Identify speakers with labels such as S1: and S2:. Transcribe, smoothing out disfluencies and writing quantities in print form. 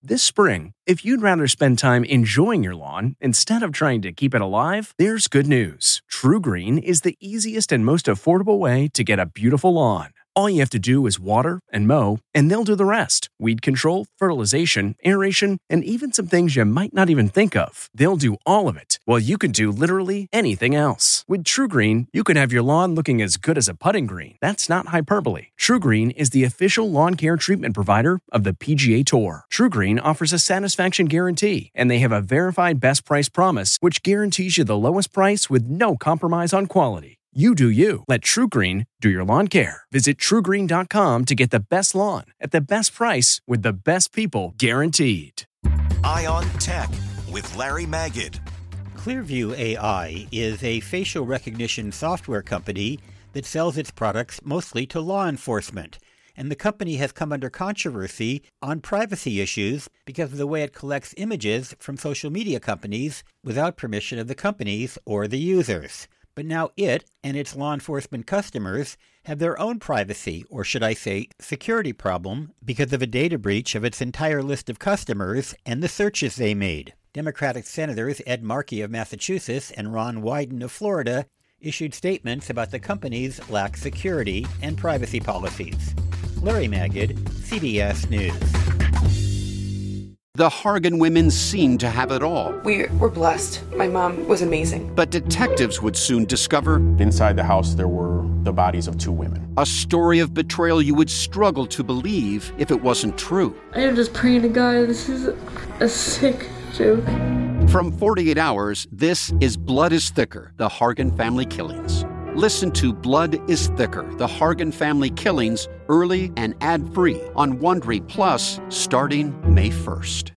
S1: This spring, if you'd rather spend time enjoying your lawn instead of trying to keep it alive, there's good news. TruGreen is the easiest and most affordable way to get a beautiful lawn. All you have to do is water and mow, and they'll do the rest. Weed control, fertilization, aeration, and even some things you might not even think of. They'll do all of it, while you can do literally anything else. With TruGreen, you can have your lawn looking as good as a putting green. That's not hyperbole. TruGreen is the official lawn care treatment provider of the PGA Tour. TruGreen offers a satisfaction guarantee, and they have a verified best price promise, which guarantees you the lowest price with no compromise on quality. You do you. Let TruGreen do your lawn care. Visit TruGreen.com to get the best lawn at the best price with the best people guaranteed.
S2: Eye on Tech with Larry Magid.
S3: Clearview AI is a facial recognition software company that sells its products mostly to law enforcement. And the company has come under controversy on privacy issues because of the way it collects images from social media companies without permission of the companies or the users. But now it and its law enforcement customers have their own privacy, or should I say security problem, because of a data breach of its entire list of customers and the searches they made. Democratic Senators Ed Markey of Massachusetts and Ron Wyden of Florida issued statements about the company's lax security and privacy policies. Larry Magid, CBS News.
S4: The Hargan women seemed to have it all.
S5: We were blessed. My mom was amazing.
S4: But detectives would soon discover
S6: inside the house there were the bodies of 2 women.
S4: A story of betrayal you would struggle to believe if it wasn't true.
S7: I am just praying to God, this is a sick joke.
S4: From 48 Hours, this is Blood is Thicker, the Hargan family killings. Listen to Blood is Thicker, the Hargan family killings, early and ad-free on Wondery Plus starting May 1st.